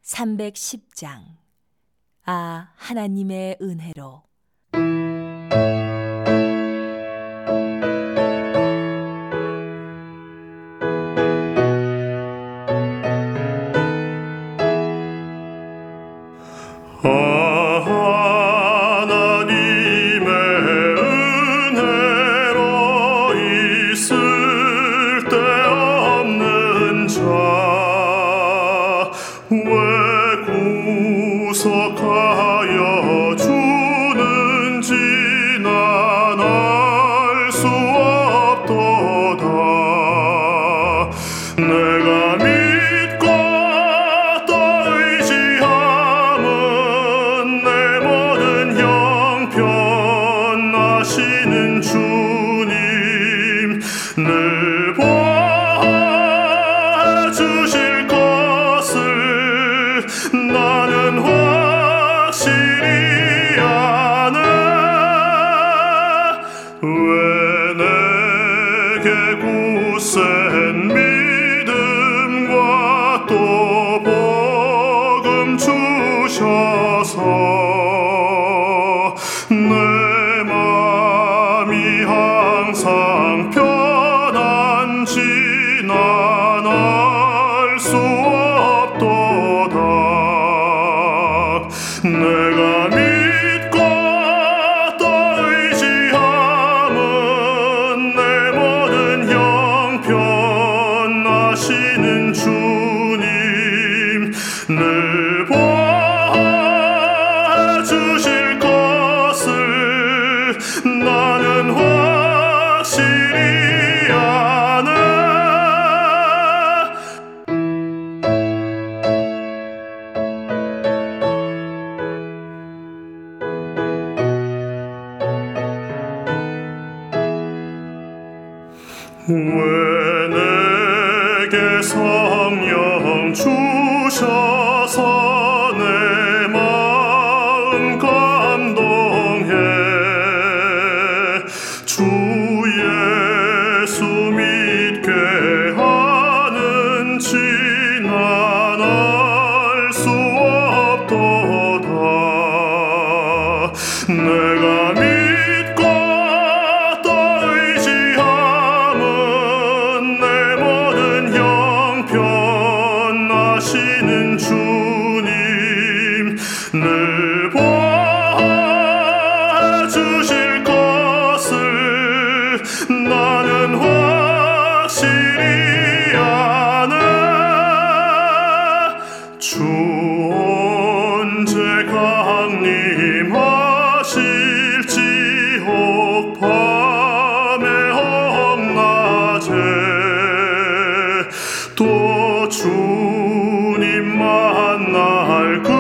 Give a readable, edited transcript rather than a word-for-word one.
310장. 아, 하나님의 은혜로. 하나님의 은혜로 있을 데 없는 자 왜 구속하여 주는지 난 알 수 없도다. 내가 믿고 또 의지함은 내 모든 형편하시는 주님 늘 보아주실 것을 나는 확실히 아네. 왜 내게 굳센 믿음과 또 복음 주셔서 내 맘이 항상 편한지 난 알 수 없도다. 내가 믿고 또 의지함은 내 모든 형편하시는 주님 늘 보아주실 것을 나는 확실히 아네. 왜 내게 성령 주셔서 내 마음 감동해 주 예수 믿게 하는지 난 알 수 없도다. 내가 믿고 또 의지함은 내 모든 형편하시는 주님 늘 보아주실 것을 나는 확실히 아네. 주 언제 강림하실지 혹 밤에 혹 낮에 또 주님 만날